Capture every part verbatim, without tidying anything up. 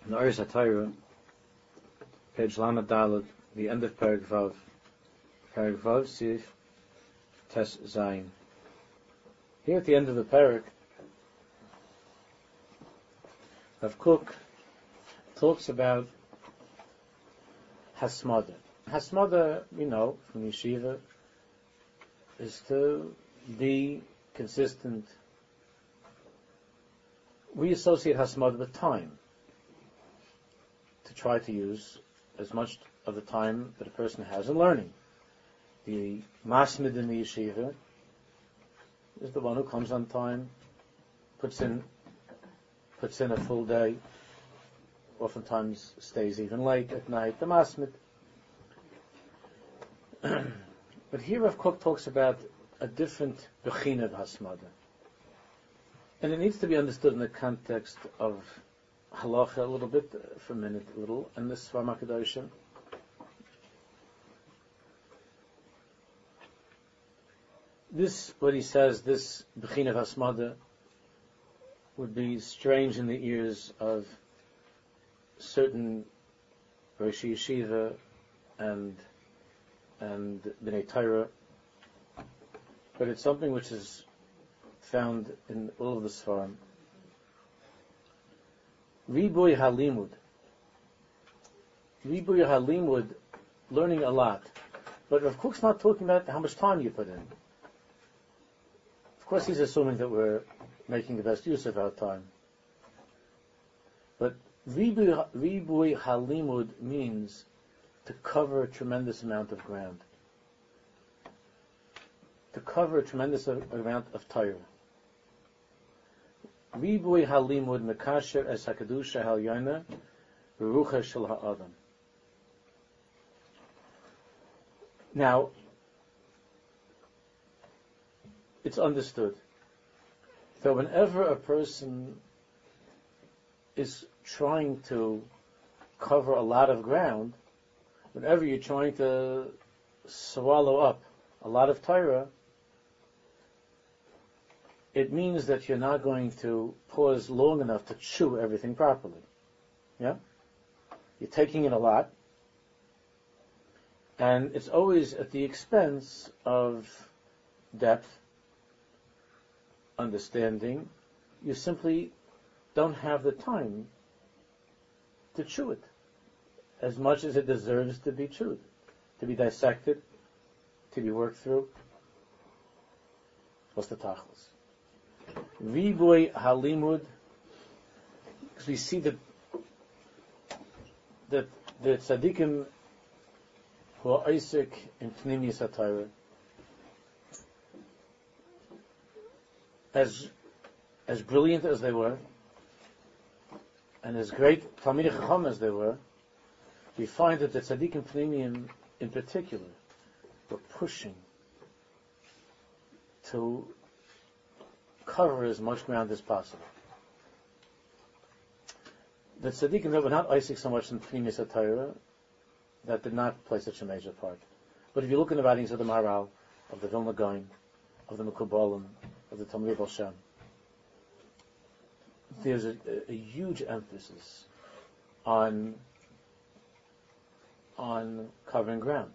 In the Oris HaTorah, page Lamed Daled, the end of Perek Vav, Perek Vav Sif Tes Zayin. Here at the end of the Perek, Rav Kook talks about Hasmada. Hasmada, you know, from Yeshiva, is to be consistent. We associate Hasmada with time, to try to use as much of the time that a person has in learning. The masmid in the yeshiva is the one who comes on time, puts in puts in a full day, oftentimes stays even late at night, the masmid. But here Rav Kook talks about a different bechina of hasmada. And it needs to be understood in the context of halacha a little bit, uh, for a minute, a little, and the Svar HaKadoshim. This, what he says, this bechina of hasmada, would be strange in the ears of certain Rosh Yeshiva and and B'nai Torah, but it's something which is found in all of the Sfarim. Riboy halimud. Riboy halimud, learning a lot. But Rav Kook's not talking about how much time you put in. Of course, he's assuming that we're making the best use of our time. But Riboy riboy halimud means to cover a tremendous amount of ground. To cover a tremendous amount of Torah. Riboy halimud mekasher es hakadusha halyana berucha shel ha'adam. Now, it's understood that whenever a person is trying to cover a lot of ground, whenever you're trying to swallow up a lot of Torah, it means that you're not going to pause long enough to chew everything properly. Yeah? You're taking in a lot, and it's always at the expense of depth, understanding. You simply don't have the time to chew it as much as it deserves to be chewed, to be dissected, to be worked through. What's the tachlis? Riboy halimud, because we see that that the tzaddikim who are Isaac in Pnimiyus HaTorah, as as brilliant as they were, and as great Talmidei Chacham as they were, we find that the tzaddikim Pnimiyim in particular were pushing to cover as much ground as possible. The tzaddikim that were not Isaac so much in Pnimiyus HaTorah, that did not play such a major part. But if you look in the writings of the Maharal, of the Vilna Gaon, of the Mekubalim, of the Talmidei Baal Shem, there's a, a huge emphasis on on covering ground.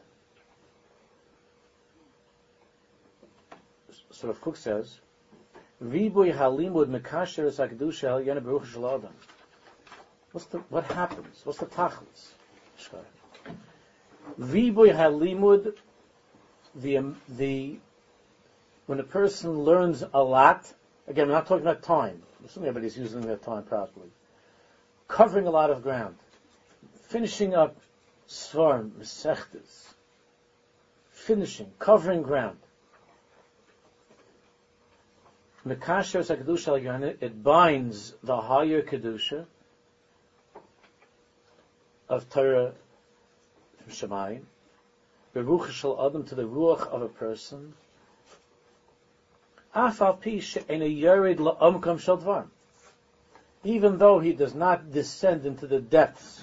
So Rav Kook says, Riboy halimud mekasher es hakadusha halyana berucha shel ha'adam. What's the what happens? What's the tachlis? Riboy halimud, the the when a person learns a lot. Again, we're not talking about time. Assuming everybody's using their time properly. Covering a lot of ground, finishing up svarim, mesechtes, finishing, covering ground. Mekasher es hakadusha halyana, it binds the higher kedusha of Torah from Shemayim, berucha shel adam, to the ruach of a person, af al pi she'eino yored la'omkam shel dvar, even though he does not descend into the depths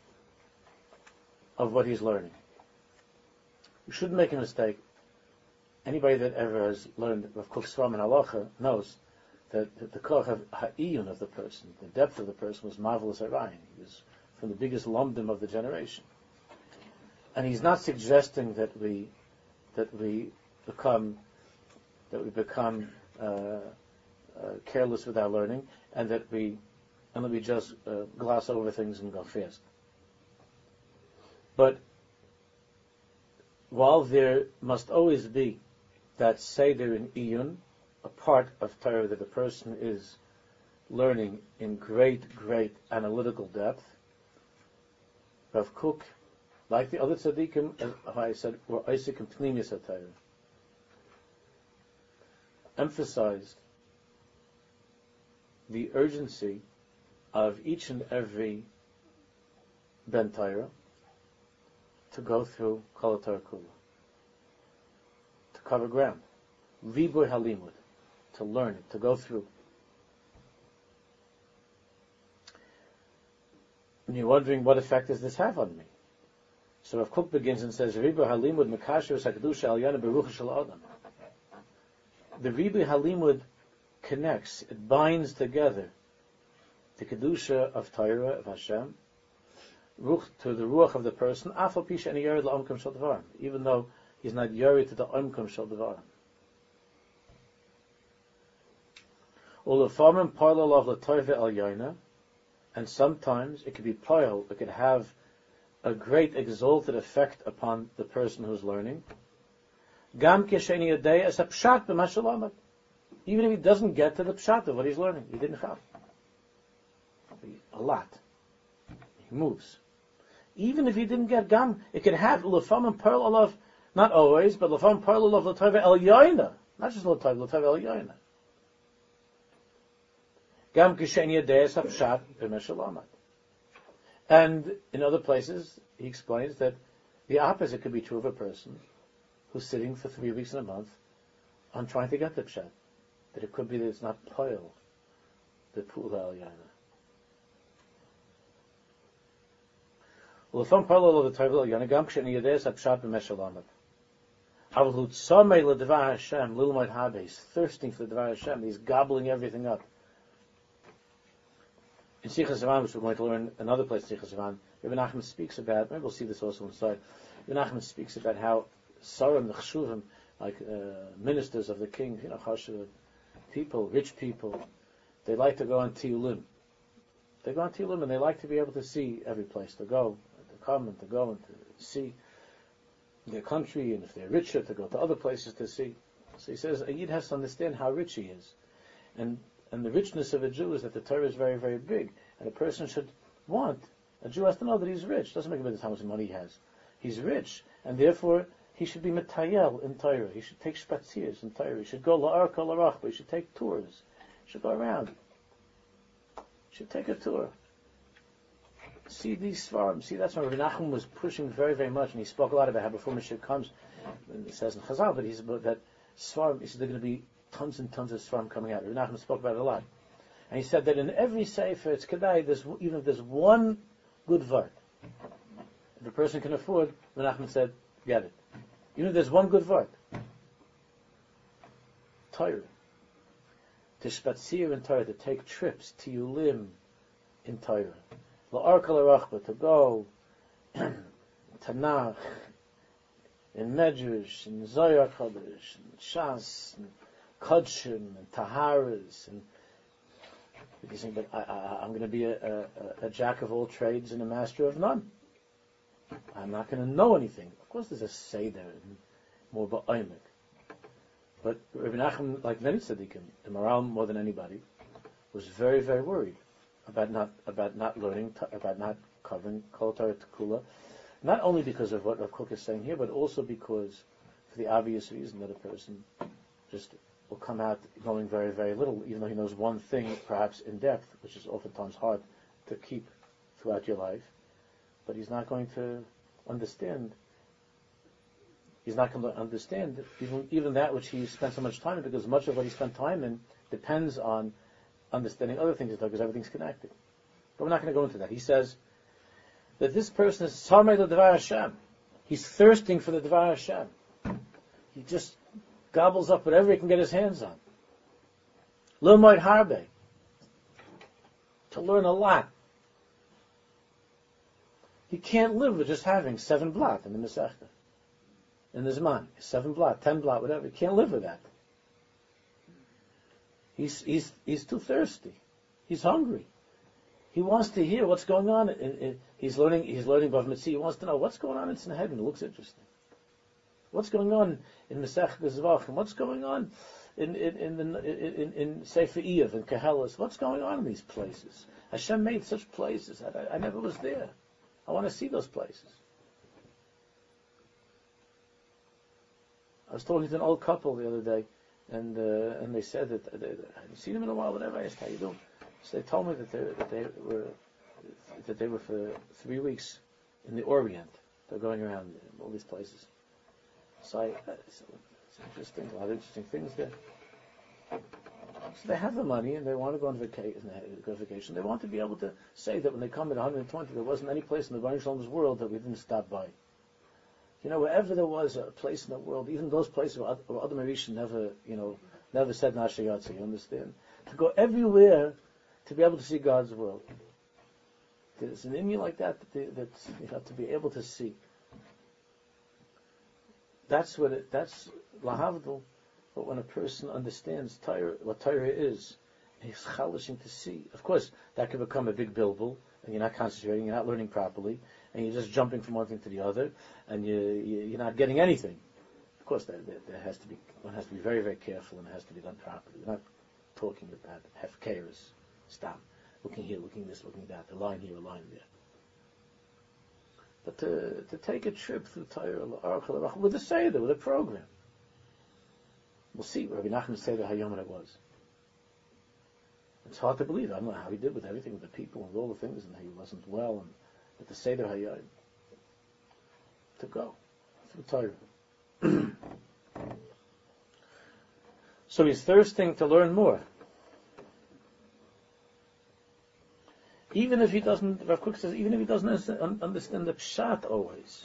of what he's learning. You shouldn't make a mistake. Anybody that ever has learned Rav Kook's Sfarim and Halacha knows that the koch of ha'iyun of the person, the depth of the person, was marvelous Arayin. He was from the biggest lomdim of the generation. And he's not suggesting that we that we become that we become uh, uh, careless with our learning, and that we and that we just uh, gloss over things and go fast. But while there must always be that seder in iyun, a part of Torah that the person is learning in great, great analytical depth, Rav Kook, like the other tzaddikim, as I said, were Isaac and Pnimius HaTorah, emphasized the urgency of each and every Ben Torah to go through Kol HaTorah Kula, to cover ground, Vibur Halimud, to learn it, to go through. And you're wondering, what effect does this have on me? So Rav Kook begins and says, Vibur Halimud Mekasher Sakadusha Alyana Berucha Shel Adam. The Vibur Halimud connects, it binds together the Kedusha of Torah, of Hashem, to the Ruach of the person, Afal Pisha and Yered L'Omkam Shel Devarim, even though he's not Yered to the Omkam Shel Devarim. Ulefamim Parlel of L'Torve El Yaina, and sometimes it could be parallel, it could have a great exalted effect upon the person who's learning. Gam Kesheni Yadei as a Pshat b'Mashalamat. Even if he doesn't get to the Pshat of what he's learning, he didn't have a lot. He moves. Even if he didn't get Gam, it could have L'Famim parallel of, not always, but L'Famim parallel of L'Torve El Yaina, not just L'Torve, L'Torve El Yaina. Gam Kesheni Yadei as a Pshat b'Mashalamat. And in other places, he explains that the opposite could be true of a person who's sitting for three weeks in a month on trying to get the pshat. That it could be that it's not poil, the pula al yana. Well, if I'm parallel of the Torah al yana, gam k'sheni yadeh sa pshat b'meshalamat. Avul hu tzomei l'devar Hashem, l'ilmod habe. He's thirsting for the devar Hashem. He's gobbling everything up. In Sichas Haman, which we're going to learn another place in Sichas Haman, Rebbe Nachman speaks about, maybe we'll see this also inside, Rebbe Nachman speaks about how Sarim, the Chshuvim, like uh, ministers of the king, you know, Chashuv, people, rich people, they like to go on Tiyulim. They go on Tiyulim and they like to be able to see every place to go, to come and to go and to see their country, and if they're richer, to go to other places to see. So he says, a Yid has to understand how rich he is. And And the richness of a Jew is that the Torah is very, very big. And a person should want, a Jew has to know that he's rich. It doesn't make a difference how much money he has. He's rich. And therefore, he should be metayel in Torah. He should take shpatzias in Torah. He should go la'ar kol la'rachba. He should take tours. He should go around. He should take a tour. See these svarim. See, that's why Rabbi Nachum was pushing very, very much. And he spoke a lot about how before Mashiach comes, and it says in Chazal, but he's about that svarim, he said they're going to be tons and tons of svarim coming out. Rabbi Nachman spoke about it a lot. And he said that in every sefer, it's kedai, there's, even if there's one good vart, if a person can afford, Rabbi Nachman said, get it. Even if there's one good vart. Torah. To spatzir in Torah, to take trips, to yulim in Torah. La'ar kol la'rachba, to go, Tanakh, in Medrash, in Zohar Kodesh, in Shas, in Kodshim and Taharas, and you think, but I, I, I'm going to be a, a, a jack of all trades and a master of none. I'm not going to know anything. Of course, there's a say there, more ba'omek. But Rabbi Nachman, like many tzaddikim, the Maral more than anybody, was very, very worried about not about not learning, about not covering Kol Torah Tekula, not only because of what Rav Kook is saying here, but also because, for the obvious reason that a person just will come out knowing very, very little, even though he knows one thing, perhaps in depth, which is oftentimes hard to keep throughout your life, but he's not going to understand. He's not going to understand even, even that which he spent so much time in, because much of what he spent time in depends on understanding other things, because everything's connected. But we're not going to go into that. He says that this person is Samei L'Devar Hashem. He's thirsting for the Devar Hashem. He just gobbles up whatever he can get his hands on. L'moid harbe. To learn a lot. He can't live with just having seven blot in the Masechta. In his mind. Seven blot, ten blot, whatever. He can't live with that. He's, he's, he's too thirsty. He's hungry. He wants to hear what's going on. In, in, he's learning, he's learning Bav Mitzvah. He wants to know what's going on in Sanhedrin. It looks interesting. What's going on in Masechta Zvachim? What's going on in, in, in, the, in, in Sefer Iyov and Kehelis? What's going on in these places? Hashem made such places. I, I never was there. I want to see those places. I was talking to an old couple the other day, and uh, and they said that they, I hadn't seen them in a while. Whatever. I asked, "How you doing?" So they told me that they that they were that they were for three weeks in the Orient. They're going around all these places. So, I, uh, so it's interesting. A lot of interesting things there. So they have the money and they want to go on vacation. Go on vacation. They want to be able to say that when they come in one hundred twenty, there wasn't any place in the Baruch Shalom's world that we didn't stop by. You know, wherever there was a place in the world, even those places where Adam Arishan never, you know, never said Nashayatza, you understand? To go everywhere to be able to see God's world. There's an inyan like that that, they, that you have to be able to see. That's what it, that's lahavdil. But when a person understands Torah, what Torah is, and he's chalishing to see, of course, that could become a big bilbul, and you're not concentrating, you're not learning properly, and you're just jumping from one thing to the other, and you, you, you're not getting anything. Of course, there, there, there has to be, one has to be very, very careful, and it has to be done properly. We're not talking about hefkeres, stop, looking here, looking this, looking that, a line here, a line there. But to, to take a trip through Torah with a Seder, with a program. We'll see. Rabbi Nachman Seder Hayom it was. It's hard to believe. I don't know how he did with everything, with the people and all the things, and he wasn't well, and with the Seder Hayom. To go through Torah. So he's thirsting to learn more. Even if he doesn't, Rav Kook says, even if he doesn't understand the pshat always.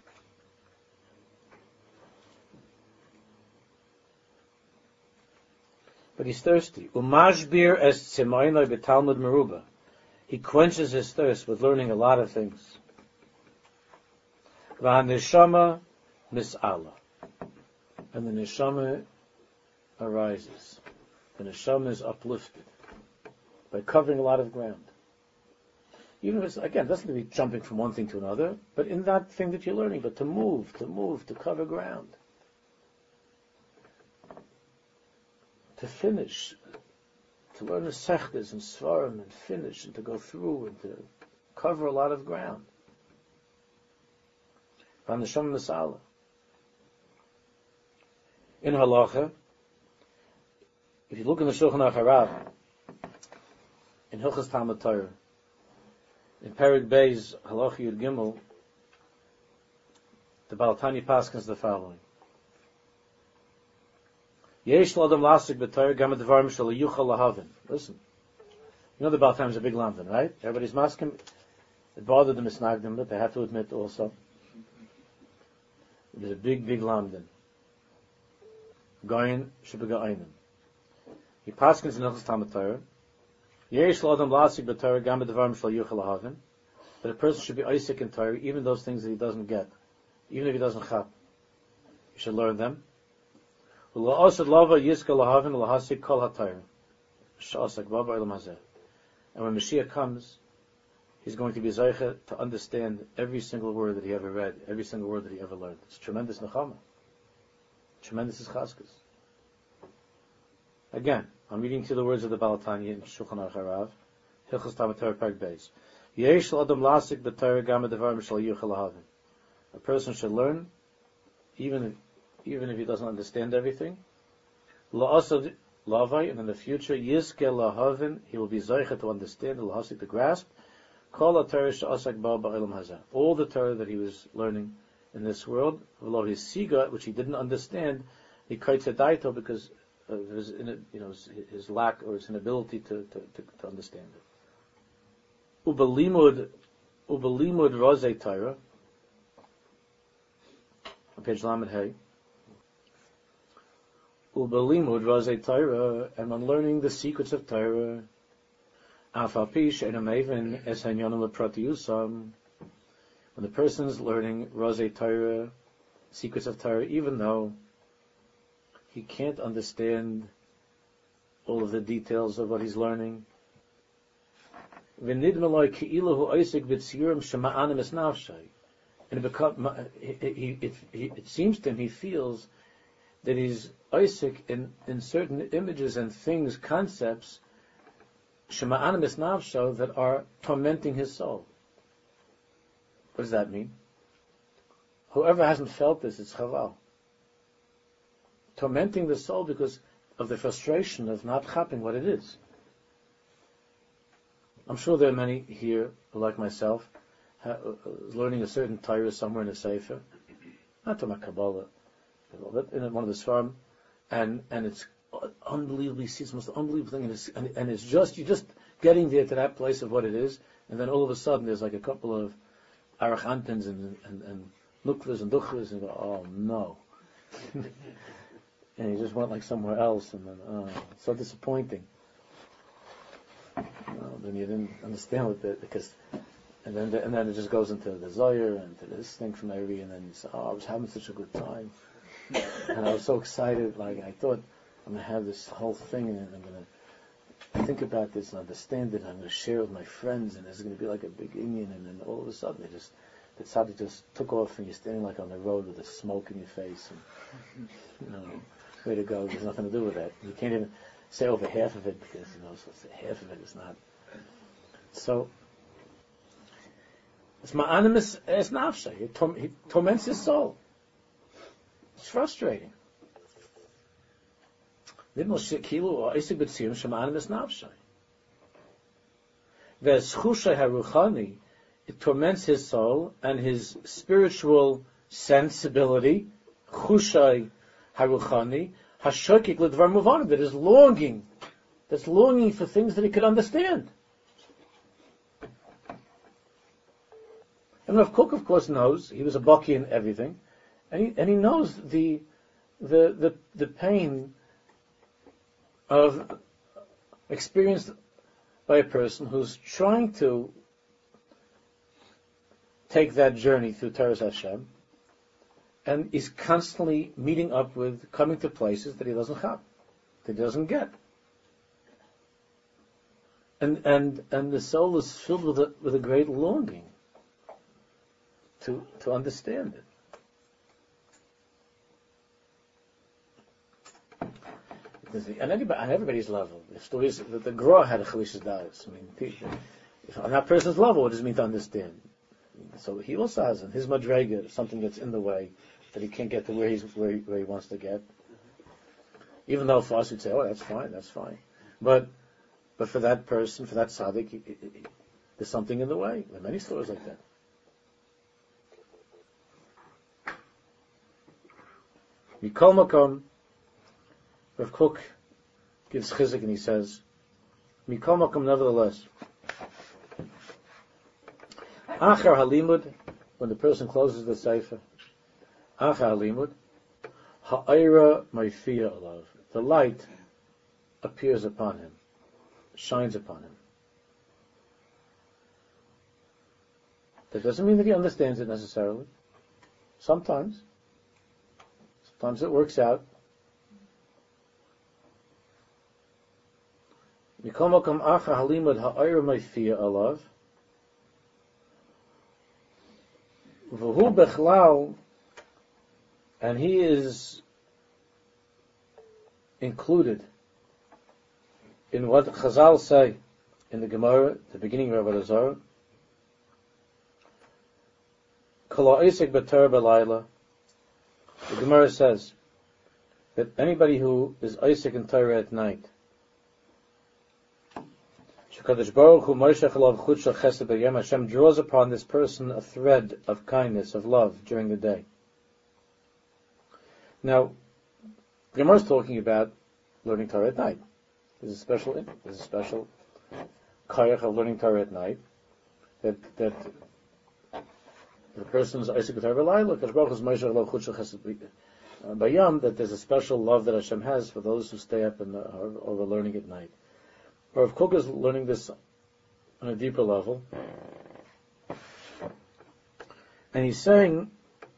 But he's thirsty. Umashbir es tzemaynoi betalmud meruba. He quenches his thirst with learning a lot of things. V'haneshama mis'ala. And the neshama arises. The neshama is uplifted by covering a lot of ground. Even if it's, again, it doesn't mean jumping from one thing to another, but in that thing that you're learning, but to move, to move, to cover ground. To finish, to learn the sechtes and svarim and finish and to go through and to cover a lot of ground. In halacha, if you look in the Shulchan Aruch Harav, in Hilchos Talmud Torah, in Perek Beis Halacha Yud Gimel, the Baal Tanya paskins the following: Yesh l'adam lasik b'Torah gam advarim shel yuchal lahavin. Listen, you know the Baal Tanya is a big lamdan, right? Everybody's masking. It bothered the misnagdim, but they have to admit also it was a big, big lamdan. Goyin shebega'ayim. He paskins in Hilchos Talmud Torah. Yesh l'adam lasik b'Torah gam advarim shel yuchal lahavin. That a person should be Isaac in Torah, even those things that he doesn't get, even if he doesn't chap. He should learn them. And when Mashiach comes, he's going to be Zaycha to understand every single word that he ever read, every single word that he ever learned. It's tremendous nechama. Tremendous ischaskas. Again, I'm reading to the words of the Baal Tanya in Shulchan Aruch Harav, Hilchos Talmud Torah Perek Beis. Yesh l'adam lasik b'Torah gam advarim shel yuchal lahavin. A person should learn, even if, even if he doesn't understand everything. La'asad lavai, and in the future, yizke lahavin, he will be zaycha to understand, lahasik to grasp. Kol ha'Torah she'asak ba ba'olam hazeh. All the Torah that he was learning in this world, v'lo his siga, which he didn't understand, he kaitze daito because of his, you know, his, his lack or his inability to, to, to, to understand it. Ubelimud, ubelimud rozei Torah, on page Lamed Hey. Ubelimud Razei Torah, and when learning the secrets of Torah, Afal Pi She'eino Meven Es Hanyonim LePratiusam, when the person is learning Razei Torah, secrets of Torah, even though he can't understand all of the details of what he's learning, and it, become, it, it, it, it seems to him, he feels that he's Isaac in, in certain images and things, concepts, that are tormenting his soul. What does that mean? Whoever hasn't felt this, it's chaval. Tormenting the soul because of the frustration of not chapping what it is. I'm sure there are many here, like myself, ha, uh, learning a certain Torah somewhere in a Sefer, not to my Kabbalah, but in one of the Sfarim, and and it's unbelievably, it's the most unbelievable thing, and it's, and, and it's just, you're just getting there to that place of what it is, and then all of a sudden there's like a couple of Arach Anpins and, and, and Nukvas and Duchvas, and you go, oh no. And you just went like somewhere else, and then, oh, it's so disappointing. Well, then you didn't understand what the, because, and then the, and then it just goes into the Zohar and to this thing from Ari, and then you say, oh, I was having such a good time, and I was so excited. Like I thought, I'm gonna have this whole thing, and I'm gonna think about this and understand it. And I'm gonna share it with my friends, and it's gonna be like a big Indian. And then all of a sudden, it just the tzaddik just took off, and you're standing like on the road with the smoke in your face, and you know, way to go. There's nothing to do with that. You can't even say over half of it because you know, so half of it is not. So it's ma'animus es nafshay. It torments his soul. It's frustrating. It torments his soul and his spiritual sensibility. Chushai haruchani hashokik ledvar muvanim, that is longing, that's longing for things that he could understand. And Rav Kook, of course, knows he was a baki in everything, and he and he knows the the the, the pain of experienced by a person who's trying to take that journey through Torah Hashem, and is constantly meeting up with, coming to places that he doesn't have, that he doesn't get, and and and the soul is filled with a with a great longing to to understand it. And anybody, on everybody's level, the stories that the Gra had a Chalishas Da'as. I mean, people, if on that person's level, what does it mean to understand? So he also has in his madrega something that's in the way that he can't get to where he's where he, where he wants to get. Even though for us we'd say, "Oh, that's fine, that's fine," but but for that person, for that tzaddik, it, it, it, there's something in the way. There are many stories like that. Mikol Makom, Rav Kook gives chizuk and he says, Mikol Makom, nevertheless, Achar Halimud, when the person closes the sefer, Achar Halimud, Ha'ira Ma'ifiyah Alav, the light appears upon him, shines upon him. That doesn't mean that he understands it necessarily. Sometimes. Sometimes it works out. Mikol Makom Achar Halimud Ha'ira Ma'ifiyah Alav, V'hu bechlal, and he is included in what Chazal say in the Gemara, the beginning of Avodah Zarah. Kol ha'osek b'Torah b'layla. The Gemara says that anybody who is osek in Torah at night, Shekadosh Baruch Hu Moshech Alav Chut Shel Chesed B'Yom, Hashem draws upon this person a thread of kindness, of love during the day. Now, the Gemara is talking about learning Torah at night. There's a special, there's a special kayach of learning Torah at night. That that the person is osek b'Torah b'layla. Kadosh Baruch Hu is Moshech Alav Chut Shel Chesed B'Yom. uh, Bayam, that there's a special love that Hashem has for those who stay up and uh, are over learning at night. Rav Kook is learning this on a deeper level, and he's saying,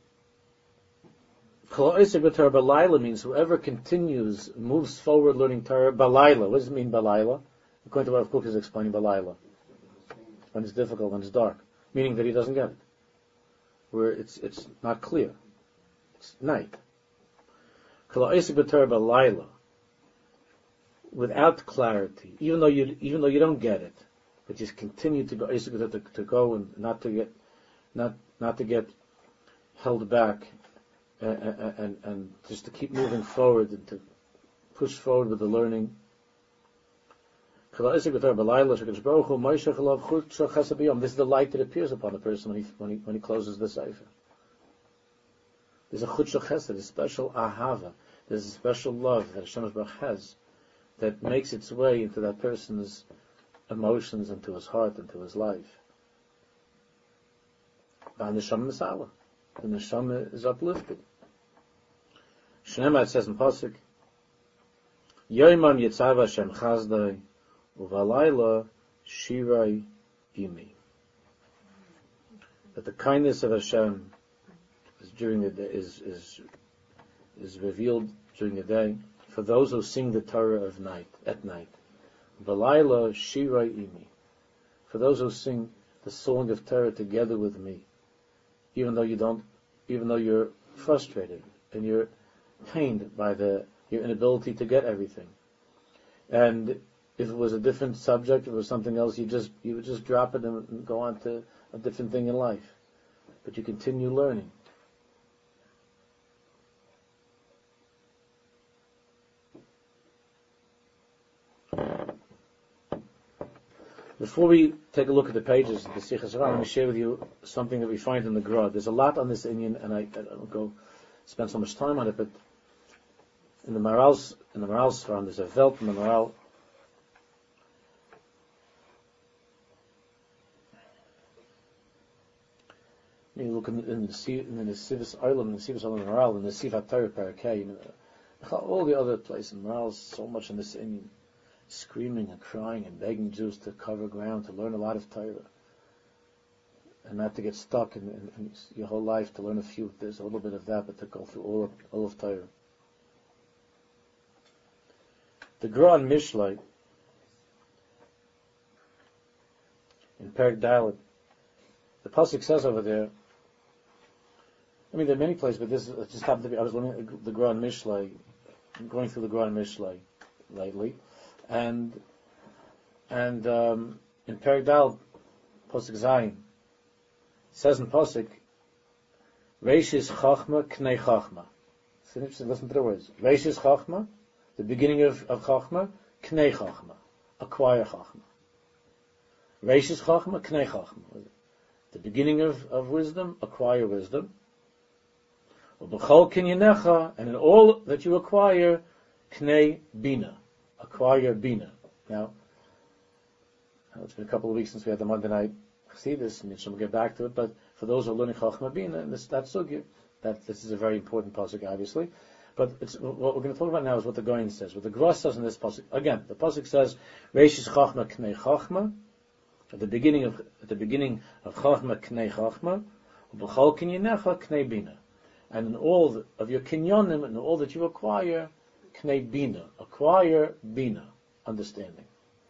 Balayla means whoever continues, moves forward learning Torah, Balayla. What does it mean, Balayla? According to what Rav Kook is explaining, Balayla. When it's difficult, when it's dark. Meaning that he doesn't get it. Where it's it's not clear. It's night. Balayla. Without clarity, even though you even though you don't get it, but just continue to go to, to go and not to get not not to get held back, and, and and just to keep moving forward and to push forward with the learning. This is the light that appears upon the person when he when he when he closes the sefer. There's a chut shel chesed, a special ahava. There's a special love that Hashem Baruch has that makes its way into that person's emotions, into his heart, into his life. And the neshama misala, the neshama is uplifted. Shneimah, it says in pasuk, Yoimam yitzav Hashem chazdai uvalayla shirai imi. That the kindness of Hashem is during the day, is is is revealed during the day for those who sing the Torah of night at night. Valayla shirai imi. For those who sing the song of Torah together with me, even though you don't, even though you're frustrated and you're pained by the your inability to get everything. And if it was a different subject, if it was something else, you just you would just drop it and, and go on to a different thing in life. But you continue learning. Before we take a look at the pages of the Sichas Ran, let me share with you something that we find in the Gra. There's a lot on this inyan, and I, I don't go spend so much time on it, but in the Maral's in the Maral's Ran, there's a Velt in the Maral. You look in, in the in the Sivis Olam, in the Sivis Olam Maral, in the Sivat Torah Parakeh, you know, all the other places in Maral's so much in this inyan. Screaming and crying and begging Jews to cover ground, to learn a lot of Torah, and not to get stuck in, in, in your whole life to learn a few. There's a little bit of that, but to go through all of, all of Torah. The Gra and Mishlei in Perek Dalet, the pasuk says over there. I mean, there are many places, but this it just happened to be. I was learning the Gra and Mishlei, going through the Gra and Mishlei lately. And and um, in Perek Dalet, Pasuk Zayin, says in Pasuk, Reishis Chachma Knei Chachma. It's interesting. Listen to the words. Reishis Chachma, the beginning of, of Chachma, Knei Chachma, acquire Chachma. Reishis Chachma Knei Chachma, the beginning of, of wisdom, acquire wisdom. Ubechol Kinyanecha, and in all that you acquire, Knei Bina. Acquire Bina. Now, it's been a couple of weeks since we had the Monday night Chassidus, and we'll get back to it, but for those who are learning Chachma Bina, and this, that's sugya, that this is a very important pasuk, obviously, but it's, what we're going to talk about now is what the Goyen says, what the Gra says in this pasuk. Again, the pasuk says, Reishis Chachma Knei Chachma, at the beginning of, at the beginning of Chachma Knei Chachma, Ubechol Kinyanecha Knei Bina. And in all the, of your kinyonim, and all that you acquire, Knei Bina, acquire Bina, understanding.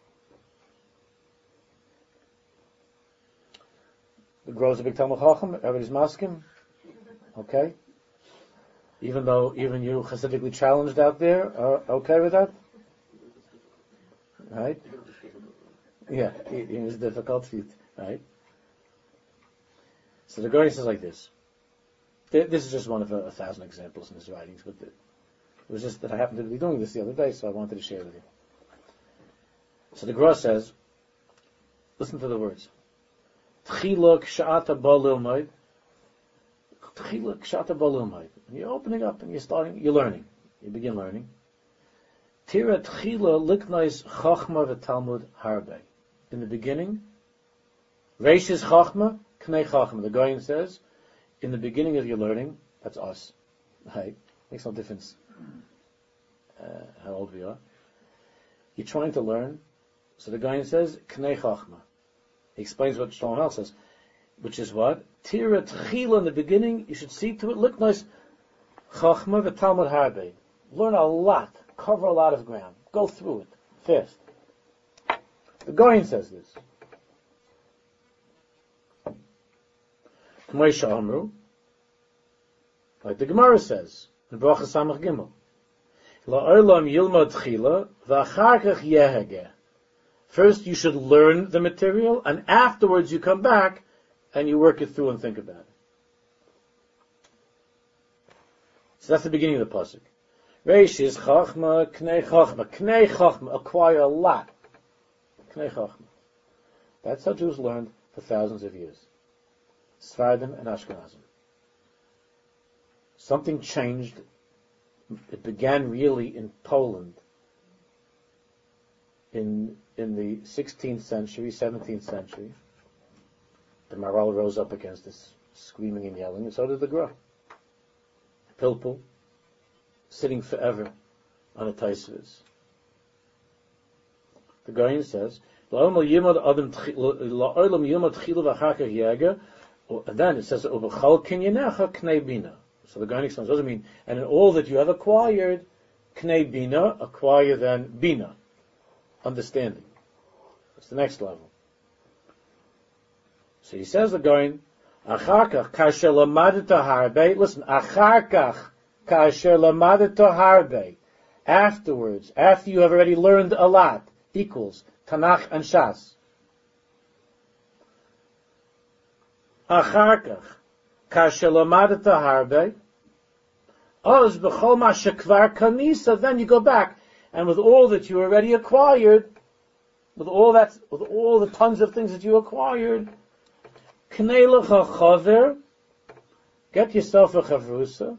The grows a big Talmud Chacham, everybody's masking, okay? Even though, even you Hasidically challenged out there, are okay with that? Right? Yeah, it, it was difficult, right? So the Goyen says like this. This is just one of a, a thousand examples in his writings, but the, it was just that I happened to be doing this the other day, so I wanted to share with you. So the Gra says, listen to the words. Tchila ksha'ata ba lilmod. Tchila ksha'ata ba lilmod. You're opening up and you're starting, you're learning. You begin learning. Tira tchila liknais chachma v'talmud harbe. In the beginning, Reishis chachma, knei chachma. The Goyen says, in the beginning of your learning, that's us, right? Makes no difference uh, how old we are. You're trying to learn. So the guy says, Knei Chachma. He explains what Shlomo Hal says, which is what? Tira Tchila in the beginning, you should see to it, look nice. Chachma v'Talmud Harbe. Learn a lot. Cover a lot of ground. Go through it. Fast. The Goyen says this. K'may Amru, like the Gemara says, in Bracha Samach Gimel, La'olam yilmad tchila, v'achar kach yehegeh. First you should learn the material, and afterwards you come back, and you work it through and think about it. So that's the beginning of the pasuk. Reish is chachma, knei chachma. Knei chachma, acquire a lot. Knei chachma. That's how Jews learned for thousands of years. Sfardim and Ashkenazim. Something changed. It began really in Poland in in the sixteenth century, seventeenth century. The Maral rose up against this, screaming and yelling, and so did the Gra. Pilpul, sitting forever on a Taisviz. The Goyen says, and then it says, so the Goyen explains, doesn't mean, and in all that you have acquired, Knei Bina, acquire then Bina, understanding. That's the next level. So he says the Goyen, Acharkach kasher lamadeta harbe. Listen, acharkach kasher lamadeta harbe. Afterwards, after you have already learned a lot, equals Tanakh and Shas. Acharkach kasher lamadeta harbe. Oz b'chol ma shekvar kanisa. Then you go back, and with all that you already acquired, with all that, with all the tons of things that you acquired, Knei lecha chaver, get yourself a chavrusa.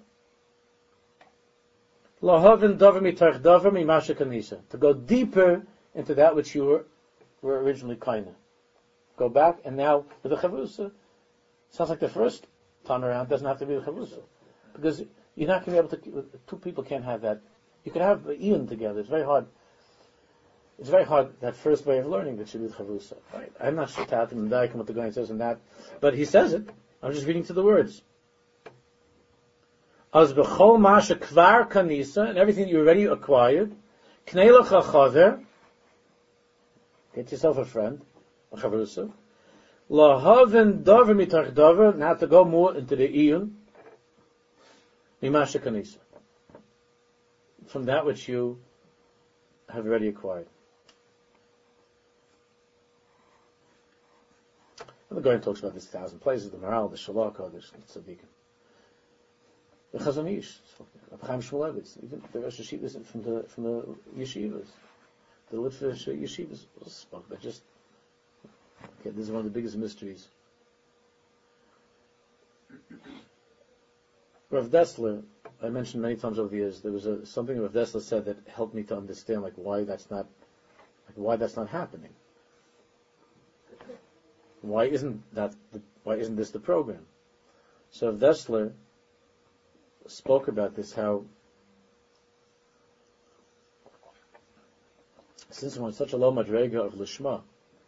Lahavin davar mitach davar mimasha kanisa. To go deeper into that which you were, were originally kinda. Go back, and now with the chavrusa, sounds like the first time around doesn't have to be the chavrusa, because you're not going to be able to. Two people can't have that. You can have Ian together. It's very hard. It's very hard, that first way of learning that should be the chavrusa. Right? I'm not sure Tatim and Daik and what the guy says in that, but he says it. I'm just reading to the words. Az b'chol masha kvar kanisa, and everything that you already acquired, knei lecha chaver, get yourself a friend, a chavrusa, lahavin davar mitach davar, and have to go more into the iyun, mimasha kanisa, from that which you have already acquired. And the Goyen talks about this thousand places, the Maral, the Shalaka, the Tzaddikim. The Chazon Ish, the Chaim Shmulevitz, even the Rosh Yeshivas from the, from the Yeshivas, the Litvish Yeshivas spoke. That just, okay, this is one of the biggest mysteries. Rav Dessler, I mentioned many times over the years, there was a, something Rav Dessler said that helped me to understand, like, why that's not, like, why that's not happening. Why isn't that? The, why isn't this the program? So Dessler spoke about this, how since we're on such a low madrega of lishma,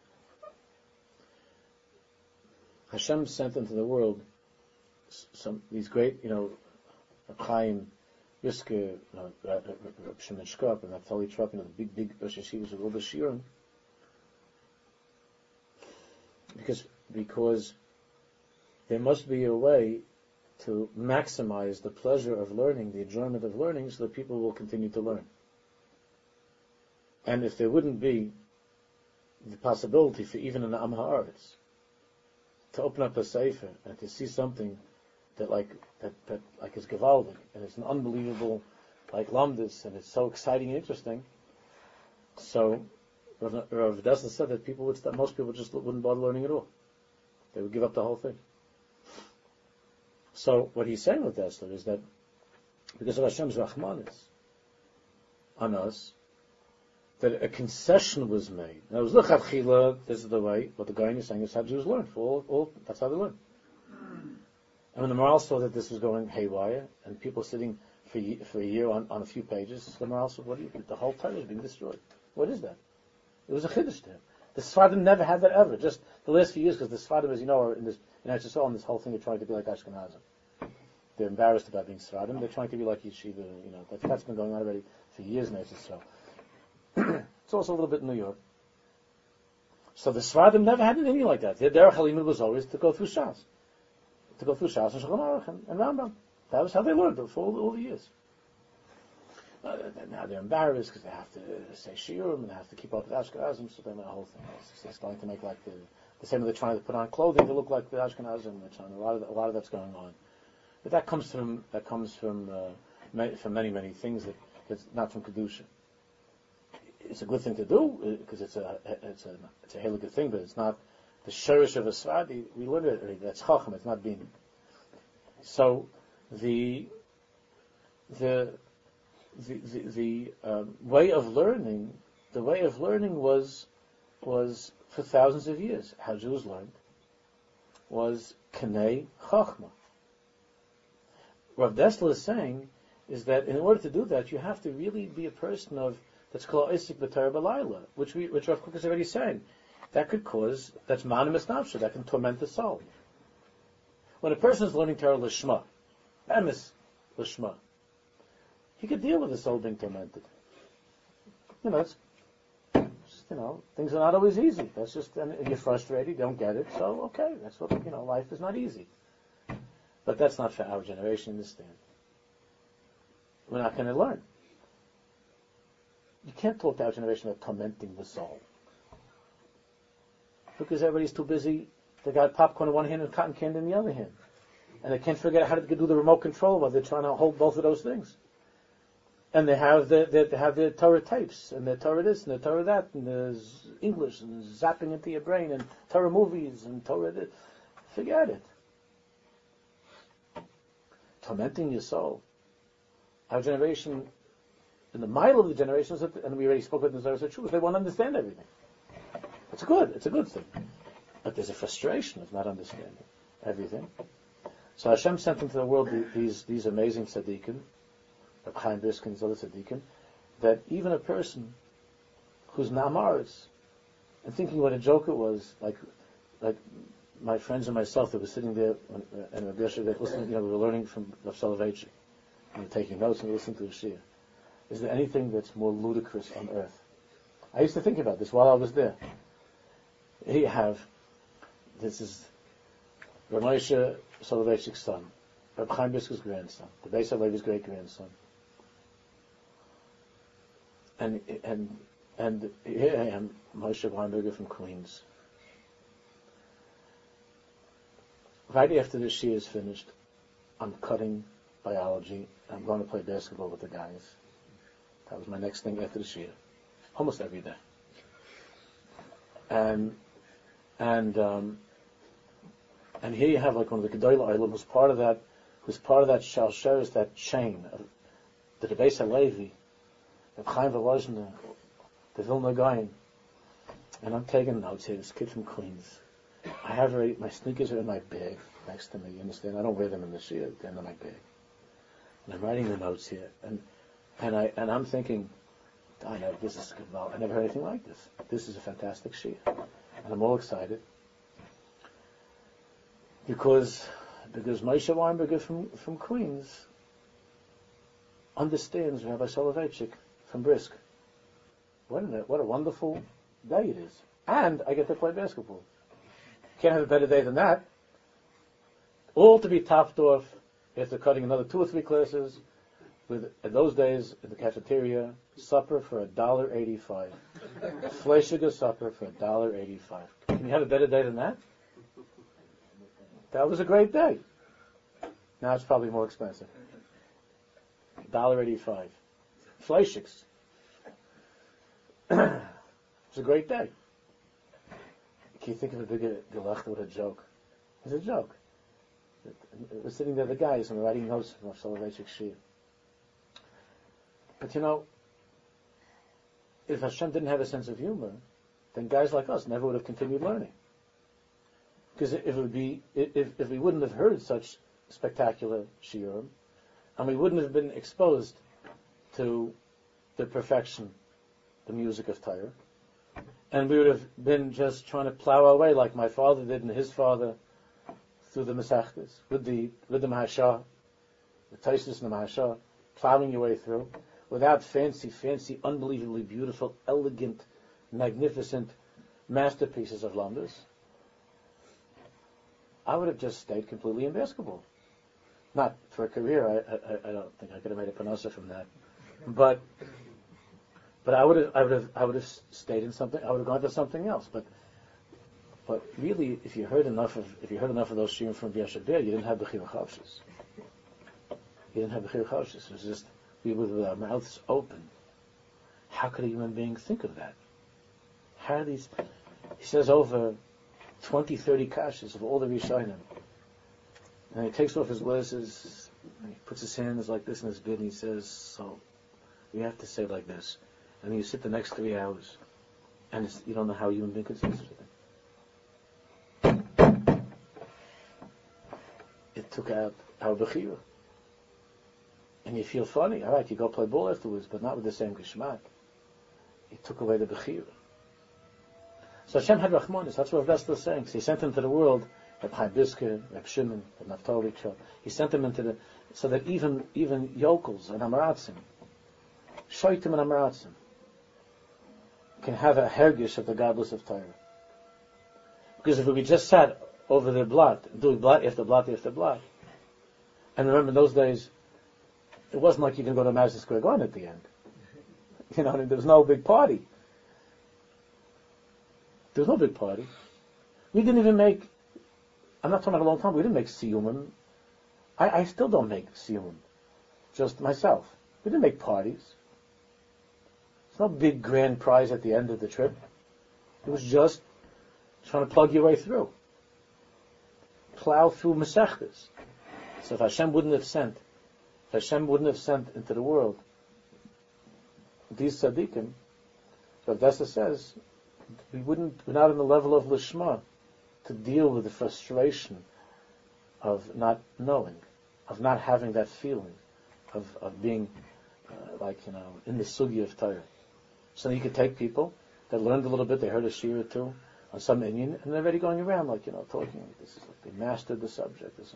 Hashem sent into the world some these great, you know, Chaim, Riske, you know, Shimon Shkop, and Naftali Trop, you know, the big, big Rosh Yeshivas with all the shiurim. Because, because there must be a way to maximize the pleasure of learning, the enjoyment of learning, so that people will continue to learn. And if there wouldn't be the possibility for even an Am Ha'aretz to open up a sefer and to see something that like that, that like is gewaldig, and it's an unbelievable like lamdus, and it's so exciting and interesting, so Rav, Rav Dessler said that people would start, most people just wouldn't bother learning at all. They would give up the whole thing. So what he's saying with Dessler is that because of Hashem's Rahmanis on us, that a concession was made. Now it was l'chadchila, this is the way, what the guy is saying is how Jews learn. For all, all, that's how they learn. And when the Maral saw that this was going haywire, and people sitting for for a year on, on a few pages. Somewhere else, what do you? The whole Torah is being destroyed. What is that? It was a chiddush to him. The Sfardim never had that ever. Just the last few years, because the Sfardim, as you know, are in this in Eretz Yisrael, in this whole thing, they're trying to be like Ashkenazim. They're embarrassed about being Sfardim. They're trying to be like Yeshiva. You know, that, that's been going on already for years in Eretz Yisrael. It's also a little bit in New York. So the Sfardim never had anything like that. Their derech halimud was always to go through Shas, to go through Shas and Shulchan Aruch and, and Rambam. That was how they learned for all, all the years. Uh, now they're embarrassed because they have to say shiurim and they have to keep up with Ashkenazim, so then the whole thing is they're starting to make like the the same way they're trying to put on clothing to look like the Ashkenazim. They're trying, a lot of a lot of that's going on, but that comes from that comes from uh, many, from many many things that that's not from kedusha. It's a good thing to do because it's a it's a it's a hella good thing, but it's not the shirish of a Sfadi. We learned it already. That's chacham. It's not being. So the the The the, the um, way of learning, the way of learning was was for thousands of years. How Jews learned was Kanei Chachma. Rav Dessler is saying is that in order to do that, you have to really be a person of that's called Isik B'Torah B'Layla, which we which Rav Kook is already saying. That could cause that's Manimus Nafsha, that can torment the soul. When a person is learning Torah Lishma, Emes Lishma, he could deal with the soul being tormented. You know, it's just, you know, things are not always easy. That's just, and you're frustrated, you don't get it, so okay, that's what, you know, life is not easy. But that's not for our generation, understand. We're not going to learn. You can't talk to our generation about tormenting the soul. Because everybody's too busy, they got popcorn in one hand and cotton candy in the other hand. And they can't figure out how to do the remote control while they're trying to hold both of those things. And they have the, the they have the Torah tapes, and the Torah this, and the Torah that, and there's English, and zapping into your brain, and Torah movies, and Torah this. Forget it. Tormenting your soul. Our generation, in the mile of the generations, and we already spoke about the Zohar Truth, they won't understand everything. It's good, it's a good thing. But there's a frustration of not understanding everything. So Hashem sent into the world these, these amazing tzaddikim, Reb Chaim Brisk and other tzaddikim, that even a person who's namaris and thinking what a joke it was, like like my friends and myself that were sitting there and Rabbi Yosef, listening, you know, we were learning from Rav Soloveitchik, and we were taking notes and we were listening to the Shia. Is there anything that's more ludicrous on earth? I used to think about this while I was there. Here you have, this is Rav Moshe Soloveitchik's son, Reb Chaim Brisk's grandson, the Beis HaLevi's great grandson. And and and here I am, Moshe Weinberger from Queens. Right after the Shia is finished, I'm cutting biology. I'm going to play basketball with the guys. That was my next thing after the Shia, almost every day. And and um, and here you have like one of the Gedolei Olam who's part of that, who's part of that shalsheres, that chain of the Beis HaLevi, Reb Chaim Volozhin, the Vilna Gaon, and I'm taking notes here. This kid from Queens. I have already, my sneakers are in my bag next to me. You understand? I don't wear them in the Shia; they're in my bag. And I'm writing the notes here, and and I and I'm thinking, I know this is good. I never heard anything like this. This is a fantastic Shia, and I'm all excited because because Moshe Weinberger from from Queens understands Rabbi Soloveitchik from Brisk. What a, what a wonderful day it is. And I get to play basketball. Can't have a better day than that. All to be topped off after cutting another two or three classes with, in those days, in the cafeteria, supper for a dollar eighty-five. Fleischiger supper for a dollar eighty-five. Can you have a better day than that? That was a great day. Now it's probably more expensive. a dollar eighty-five. Fleischigs. It was a great day. Can you think of a bigger gelachta with a joke? It's a joke. We're sitting there, the guys, and we're writing notes from Soloveitchik Shia. But you know, if Hashem didn't have a sense of humor, then guys like us never would have continued learning. Because if it would be, if if we wouldn't have heard such spectacular shiurim, and we wouldn't have been exposed to the perfection, the music of Torah, and we would have been just trying to plow our way like my father did and his father through the Masechtas, with the with the Mahashah, the Taisus and the Mahashah, plowing your way through, without fancy, fancy, unbelievably beautiful, elegant, magnificent masterpieces of Lamdas. I would have just stayed completely in basketball. Not for a career, I, I, I don't think I could have made a panasa from that. But but I would have I would have I would have stayed in something. I would have gone to something else. But but really, if you heard enough of if you heard enough of those shirim from Yashaber, you didn't have the Chiyuv Chavshis. You didn't have the Chiyuv Chavshis. It was just we were with our mouths open. How could a human being think of that? How are these? He says over twenty, thirty kashas of all the Rishonim. And he takes off his glasses, and he puts his hands like this in his bid, and he says, so, we have to say like this. And then you sit the next three hours, and it's, you don't know how a human being could say such a thing. It took out our Bechira. And you feel funny, alright, you go play ball afterwards, but not with the same Geshmak. It took away the Bechira. So Hashem had Rachmanis, that's what Rav Dessler is saying. So he sent him to the world, Reb Chaim Brisker, Reb Shimon, Reb Naftali, he sent them into the, so that even even yokels and Amaratzim, Shoitim and Amaratzim, can have a hergish of the godless of Torah. Because if we just sat over the blot, doing blot after blot after blot, and remember in those days, it wasn't like you can go to Madison Square Garden at the end. You know, there was no big party. There was no big party. We didn't even make, I'm not talking about a long time, we didn't make siyumim. I, I still don't make siyumim. Just myself. We didn't make parties. There's no big grand prize at the end of the trip. It was just trying to plug your way through. Plow through Masechtas. So if Hashem wouldn't have sent, if Hashem wouldn't have sent into the world these tzaddikim, Rav Dessler says, we wouldn't, we're not on the level of Lishma to deal with the frustration of not knowing, of not having that feeling, of, of being uh, like, you know, in the sugi of Torah. So you could take people that learned a little bit, they heard a shir or two on some Indian, and they're already going around like, you know, talking like this is like they mastered the subject or something.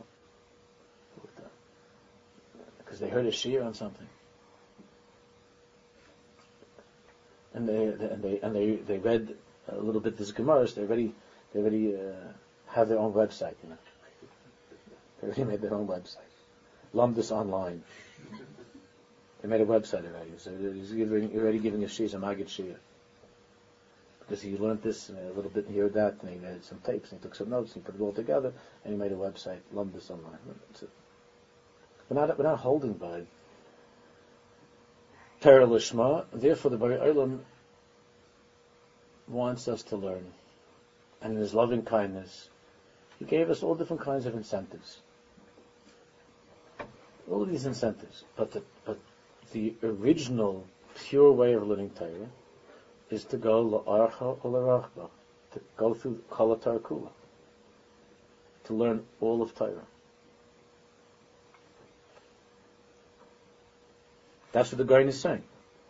Because they heard a shir on something. And they, and they, and they, they read a little bit this Gemara, so they already, they already uh, have their own website, you know. They already made their own website. Lumdus Online. They made a website already. So he's already giving a shir, a Magid shir. Because he learned this and a little bit here or that, and he had some tapes, and he took some notes, and he put it all together, and he made a website, Lumdus Online. That's it. We're not, we're not holding by Torah Lishma, therefore the Bari Olam wants us to learn. And in His loving kindness, He gave us all different kinds of incentives. All of these incentives. But the, but the original, pure way of learning Torah is to go la'archa or la'rachba, to go through Kol HaTorah Kula, to learn all of Torah. That's what the Gaon is saying.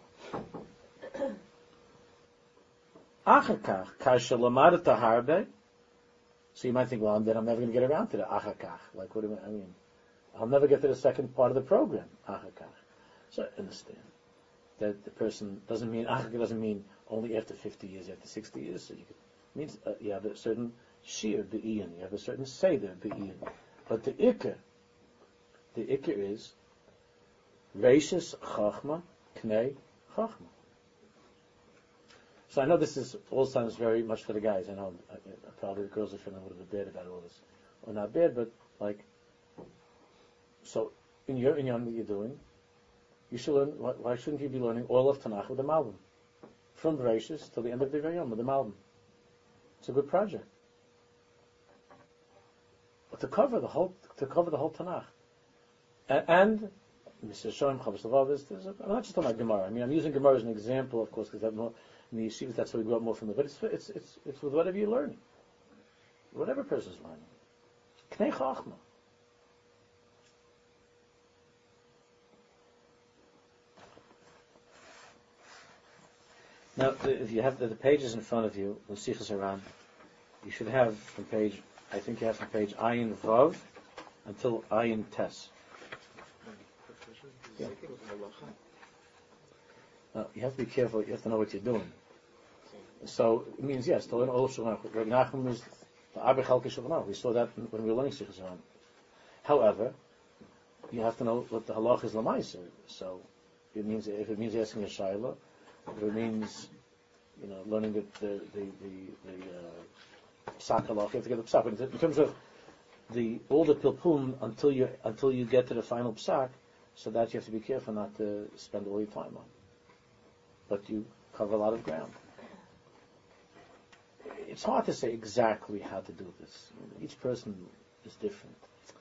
Achakach, kasha lamadata harbe. So you might think, well, then I'm never going to get around to the achakach. Like, what do I mean? I'll never get to the second part of the program. Achakach. So I understand that the person doesn't mean achakach doesn't mean only after fifty years, after sixty years. So you could, means uh, you have a certain shir be'iyan, you have a certain seder be'iyan. But the ikar, the ikar is Reishis Chachma, Knei Chachma. So I know this is all sounds very much for the guys. I know uh, probably the girls are feeling a little bit bad about all this, or not bad, but like. So in your in that you're doing, you should learn. Why, why shouldn't you be learning all of Tanakh with the Malbim, from Reishis till the end of the Vayom with the Malbim? It's a good project. But to cover the whole to cover the whole Tanakh, and. and Mister Shalom Chavos is I'm not just talking about Gemara. I mean, I'm using Gemara as an example, of course, because in the yeshivas that's how we grew up more from it. But it's it's it's it's with whatever you're learning, whatever person's learning. Knei Chachma. Now, if you have the, the pages in front of you, the Sichas Haran, you should have from page, I think you have from page Ayin Vav until Ayin Tes. Yeah. Now, you have to be careful, you have to know what you're doing. So, it means, yes, to learn all of Shulchan Aruch. Rabbi Nachum is the Arba Chalkei Shulchan Aruch. We saw that when we were learning Sichas Haran. However, you have to know what the halach is l'maiser. So, it means, if it means asking a shayla, if it means, you know, learning the the the the, the uh, psak halach, you have to get the psak. But in terms of the all the pilpum until you until you get to the final psak, so that you have to be careful not to spend all your time on. But you cover a lot of ground. It's hard to say exactly how to do this. Each person is different.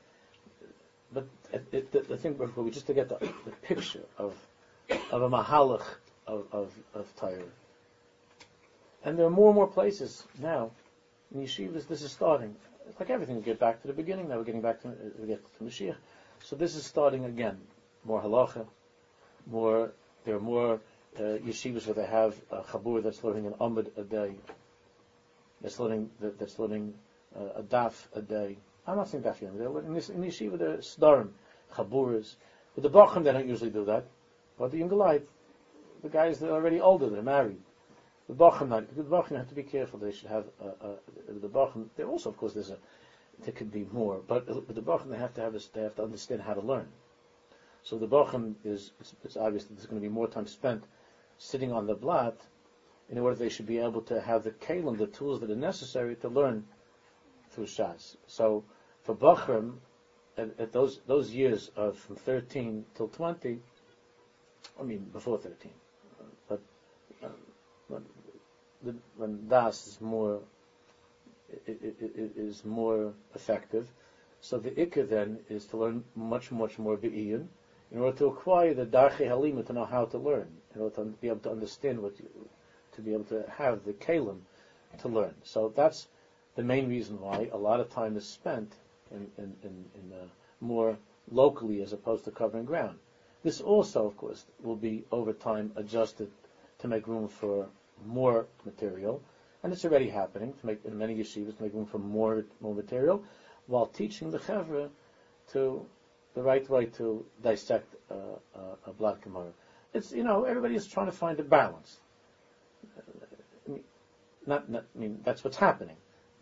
But it, it, the, the thing, we just to get the, the picture of of a mahalach of of, of Torah. And there are more and more places now in yeshivas. This is starting. It's like everything. We get back to the beginning. Now we're getting back to we get to Mashiach. So this is starting again. More halacha. More. There are more uh, yeshivas where they have a chabur that's learning an amud a day. That's learning. That's learning uh, a daf a day. I'm not saying daf yom. They're learning this in yeshiva. They're sdarim, chaburas. With the bachim, they don't usually do that. But the Yungalite, the guys that are already older, they're married. The Bachim, the Bachim have to be careful. They should have uh, uh, the Bachim. There also, of course, there's a there could be more, but with the Bachim, they have to have this, they have to understand how to learn. So the Bachim is it's, it's obvious that there's going to be more time spent sitting on the blat in order they should be able to have the kalim, the tools that are necessary to learn through Shas. So for Bachim, at, at those those years of from thirteen till twenty. I mean, before thirteen, but um, when, the, when das is more it, it, it is more effective. So the ikka then is to learn much, much more be'iyun in order to acquire the darchei halima, to know how to learn, in order to be able to understand what you, to be able to have the kalim to learn. So that's the main reason why a lot of time is spent in in, in, in uh, more locally as opposed to covering ground. This also, of course, will be over time adjusted to make room for more material, and it's already happening to make in many yeshivas to make room for more more material, while teaching the chevra to the right way to dissect uh, uh, a blood gemara. It's you know everybody is trying to find a balance. I mean, not, not I mean that's what's happening.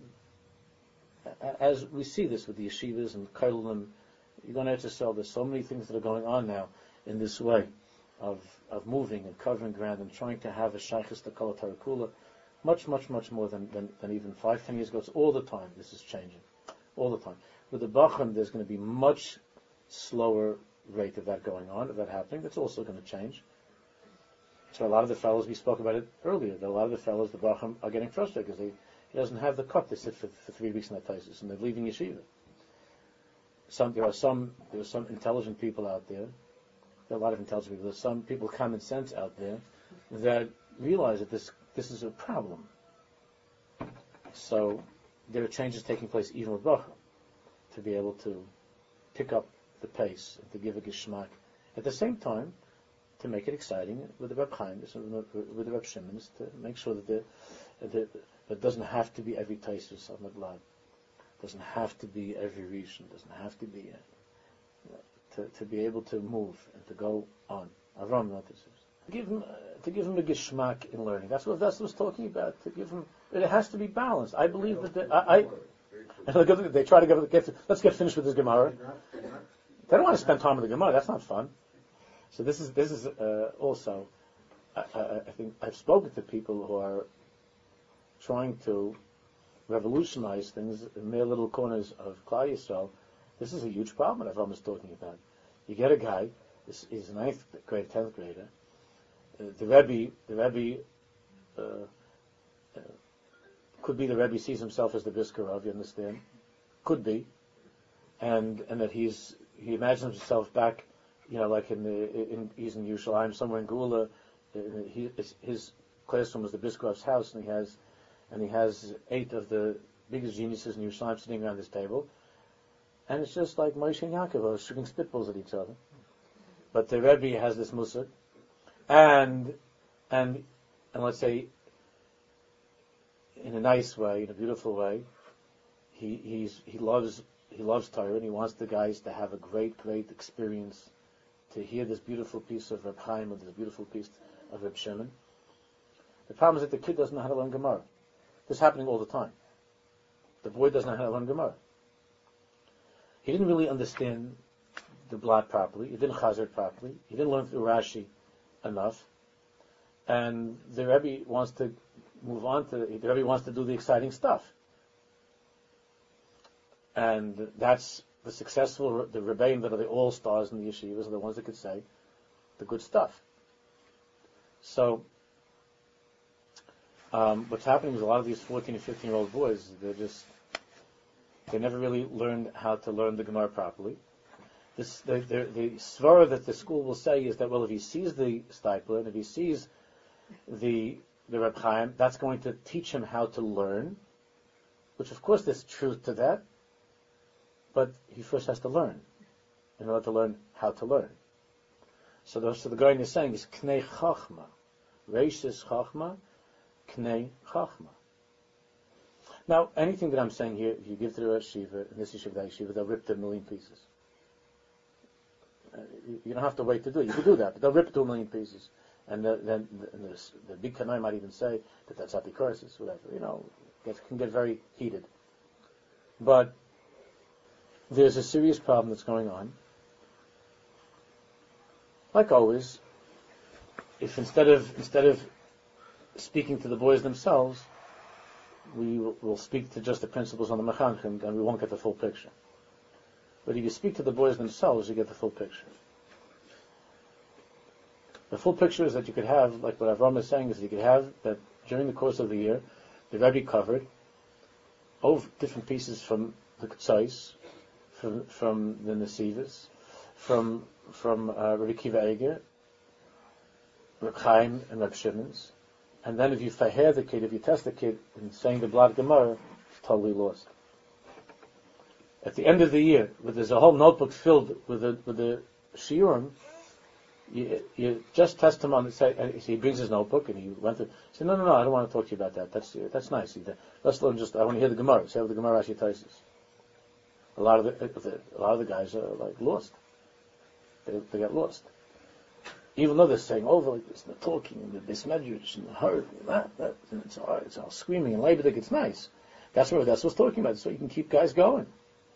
As we see this with the yeshivas and kollel, you're going to have to sell. There's so many things that are going on now in this way of of moving and covering ground and trying to have a shaykhis to kol Torah kula, much, much, much more than, than, than even five, ten years ago. It's all the time. This is changing, all the time. With the bachim, there's going to be much slower rate of that going on, of that happening. That's also going to change. So a lot of the fellows, we spoke about it earlier, that a lot of the fellows, the bachim, are getting frustrated because they he doesn't have the cut. They sit for, for three weeks in that taisus and they're leaving yeshiva. Some there are some there are some intelligent people out there. There are a lot of intelligent people. There's some people with common sense out there that realize that this this is a problem. So there are changes taking place even with Bachar to be able to pick up the pace and to give a geschmack. At the same time, to make it exciting with the Reb Chaim, with the Reb Shimons, to make sure that the, the, it doesn't have to be every taisus on the blood. Doesn't have to be every region. Doesn't have to be uh, to to be able to move and to go on. Avram notices. Give him uh, to give him a geschmack in learning. That's what Vessel was talking about. To give him, it has to be balanced. I believe that the, I. I they try to get, get let's get finished with this Gemara. They don't want to spend time with the Gemara. That's not fun. So this is this is uh, also. I, I, I think I've spoken to people who are trying to revolutionize things in their little corners of Klal Yisrael. This is a huge problem that Avram is talking about. You get a guy, this is a ninth grade, tenth grader. Uh, the Rebbe, the Rebbe uh, uh, could be the Rebbe sees himself as the Biskarov. You understand? Could be, and and that he's he imagines himself back, you know, like in the in he's in Yerushalayim, somewhere in Gula. Uh, he, his classroom was the Biskarov's house, and he has and he has eight of the biggest geniuses in Yerushalayim sitting around this table. And it's just like Moshe and Yaakov are shooting spitballs at each other. But the Rebbe has this musar, and and and let's say, in a nice way, in a beautiful way, he he's he loves he loves Torah, and he wants the guys to have a great, great experience, to hear this beautiful piece of Reb Chaim or this beautiful piece of Reb Shimon. The problem is that the kid doesn't know how to learn Gemara. This is happening all the time. The boy doesn't know how to learn Gemara. He didn't really understand the blot properly. He didn't chazer it properly. He didn't learn through Rashi enough. And the Rebbe wants to move on to, the Rebbe wants to do the exciting stuff. And that's the successful, the Rebbeim that are the all-stars in the yeshivas are the ones that could say the good stuff. So, um, what's happening is a lot of these fourteen and fifteen-year-old boys, they're just, they never really learned how to learn the Gemara properly. This, the, the, the svara that the school will say is that, well, if he sees the Steipler, and if he sees the the Reb Chaim, that's going to teach him how to learn, which of course there's truth to that, but he first has to learn, in order to learn how to learn. So the, so the guy is saying is Knei Chachma, Reishis Chachma, Knei Chachma. Now, anything that I'm saying here, if you give to the yeshiva, in this yeshiva, that yeshiva, they'll rip to a million pieces. Uh, you, you don't have to wait to do it. You can do that, but they'll rip it to a million pieces. And the, then the, the, the big kanai might even say that that's apikoresis, whatever. You know, it can get very heated. But there's a serious problem that's going on. Like always, if instead of instead of speaking to the boys themselves, we will we'll speak to just the principles on the mechanchim, then we won't get the full picture. But if you speak to the boys themselves, you get the full picture. The full picture is that you could have, like what Avram is saying, is you could have that during the course of the year, the Rebbe covered over different pieces from the Ketzais, from from the Nesivas, from from uh, Rabbi Kiva Eger, Reb Chaim, and Reb Shimon's. And then if you faher the kid, if you test the kid in saying the Blad Gemara, it's totally lost. At the end of the year, where there's a whole notebook filled with the with the shiurim, you, you just test him on the say. And he brings his notebook and he went to say, no, no, no, I don't want to talk to you about that. That's that's nice. Let's learn just. I want to hear the Gemara. Say what the Gemara Rashi Taisis. A lot of the, the a lot of the guys are like lost. They they get lost. Even though they're saying over like this, and they're talking, and they're dismedrash, and the hurt, and that, that, and it's all, it's all screaming and labor. It's nice. That's what that's what's talking about. So you can keep guys going.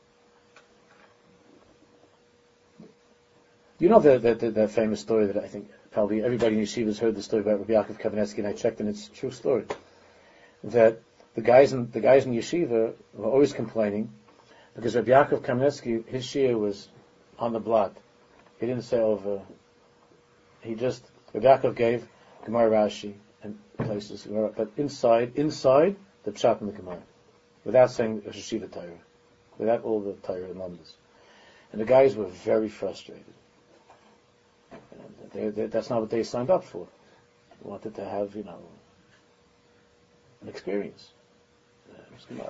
You know the, the, the, the famous story that I think probably everybody in yeshiva has heard the story about Rabbi Yaakov Kamenetsky, and I checked, and it's a true story. That the guys in the guys in yeshiva were always complaining because Rabbi Yaakov Kamenetsky, his shir was on the blot. He didn't say over. He just Rabbi Yaakov gave Gemara Rashi and places, but inside inside the pshat in the Gemara, without saying a yeshiva Torah, without all the Torah and numbers. And the guys were very frustrated. They, they, that's not what they signed up for. They wanted to have, you know, an experience. Uh,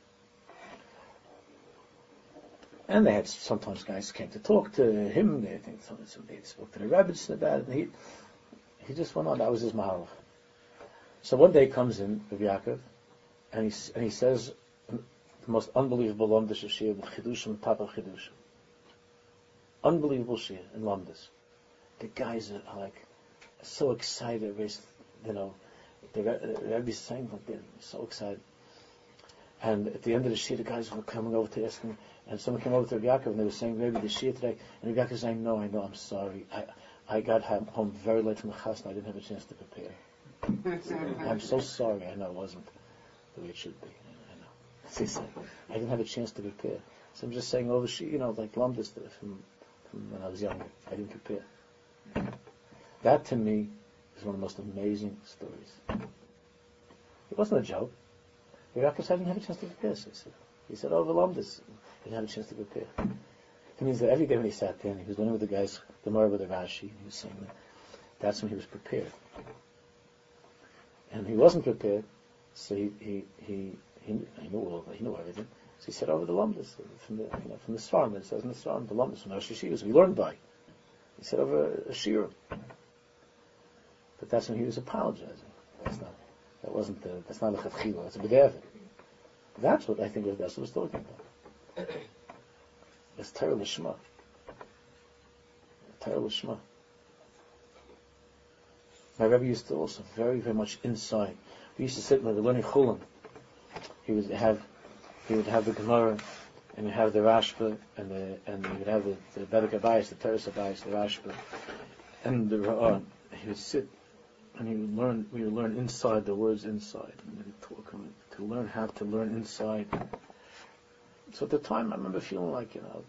and they had sometimes guys came to talk to him. They think they spoke to the rabbis about it. And he he just went on. That was his mahalach. So one day comes in Rabbi Yaakov, and he and he says the most unbelievable lamdas shir with chidushim top of chidushim. Unbelievable shir in lamdas. The guys are like so excited, you know. The Rebbe's saying like they're so excited. And at the end of the shir, the guys were coming over to ask him, and someone came over to Rabbi Yaakov and they were saying, Rebbe, the shir today. And Rabbi Yaakov was saying, no, I know, I'm sorry. I I got home very late from the chasna. I didn't have a chance to prepare. I'm so sorry. I know it wasn't the way it should be. I know. So he said, I didn't have a chance to prepare. So I'm just saying over shir, you know, like lamdas from from when I was younger. I didn't prepare. That to me is one of the most amazing stories. It wasn't a joke. Rabbi Yaakov said, I didn't have a chance to prepare. So he said, he said, oh, Lamdas, I didn't have a chance to prepare. It means that every day when he sat there and he was learning with the guys, the Gemara with the Rashi, he was saying that that's when he was prepared. And he wasn't prepared, so he he he, he, he knew all he knew everything. So he said over the Lamdas from the you know from the Svarim. It says in the Svarim, the Lamdas from the Rosh Yeshivas we learned by. He said over a shir. But that's when he was apologizing. That's not. That wasn't the. That's not a chatchila. That's a b'devet. That's what I think Rav Dessler was talking about. It's Torah Lishma. Torah Lishma. My Rebbe used to also very, very much inside. We used to sit with the learning Chulam. He would have, he would have the Gemara, and he'd have the Rashba, and the and he would have the the Bedek Abayis, the Teres Abayis, the Rashba, and the Ra'an. He would sit, and he would learn. We would learn inside the words inside, and he would talk to learn how to learn inside. So at the time, I remember feeling like, you know,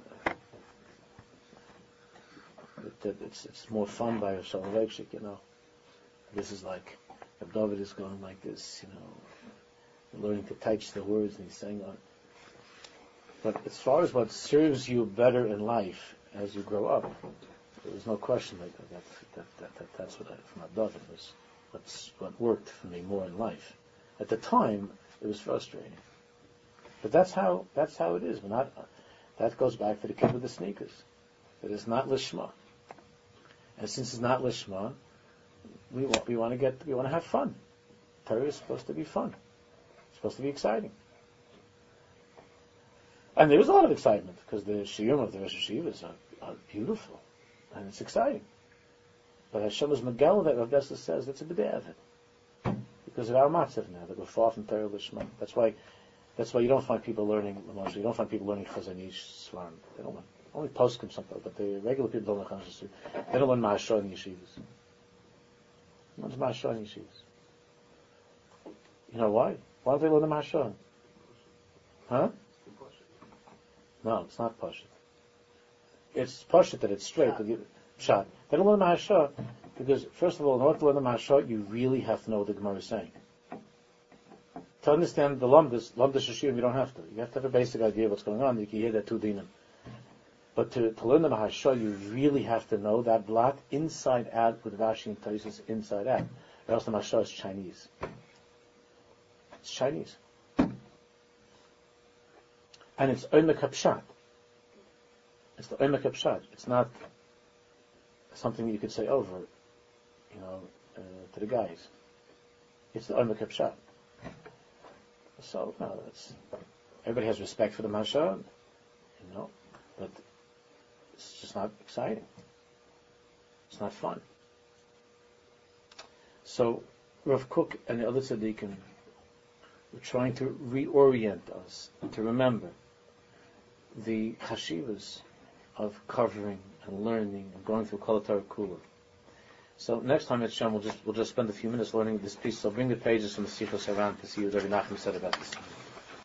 that, that it's it's more fun by yourself, you know. This is like, if David is going like this, you know, learning to touch the words and he's saying on. But as far as what serves you better in life as you grow up, there's no question that that, that, that, that that's what I, from David was what's what worked for me more in life. At the time, it was frustrating. But that's how that's how it is. We're not, that goes back to the kid with the sneakers. It is not lishma, and since it's not lishma, we want we want to get we want to have fun. Torah is supposed to be fun. It's supposed to be exciting, and there is a lot of excitement because the shiurim of the Rosh Hashivas are, are beautiful, and it's exciting. But Hashem is Megal that Rav Dessler says that's a b'dei Evid because of our matzav now that we're far from Torah lishma. That's why. That's why you don't find people learning Lamashal. You don't find people learning Chazanish Svarim. They don't learn. Only poskim sometimes, but the regular people don't learn Chazanish. They don't learn Ma'ashah in yeshivas. They learn Ma'ashah in yeshivas. You know why? Why don't they learn the Ma'ashah? Huh? No, it's not Pashut. It's Pashut that it's straight. Pshat. They don't learn the Ma'ashah because, first of all, in order to learn the Ma'ashah, you really have to know what the Gemara is saying. To understand the Lamdas, Lamdas Shashim, you don't have to. You have to have a basic idea of what's going on. You can hear that two dinim. But to, to learn the Mahashah, you really have to know that blot inside out with Rashi and Taisus inside out. Or else the Mahashah is Chinese. It's Chinese. And it's Oimek HaPshat. It's the Oimek HaPshat. It's not something that you could say over, you know, uh, to the guys. It's the Oimek HaPshat. So, no, that's, everybody has respect for the Masha, you know, but it's just not exciting. It's not fun. So, Rav Kook and the other tzaddikim were trying to reorient us to remember the chashivas of covering and learning and going through Kol Torah Kula. So next time at Shem, we'll just we'll just spend a few minutes learning this piece. So bring the pages from the Sichos Haran to see what Rabbi Nachman said about this.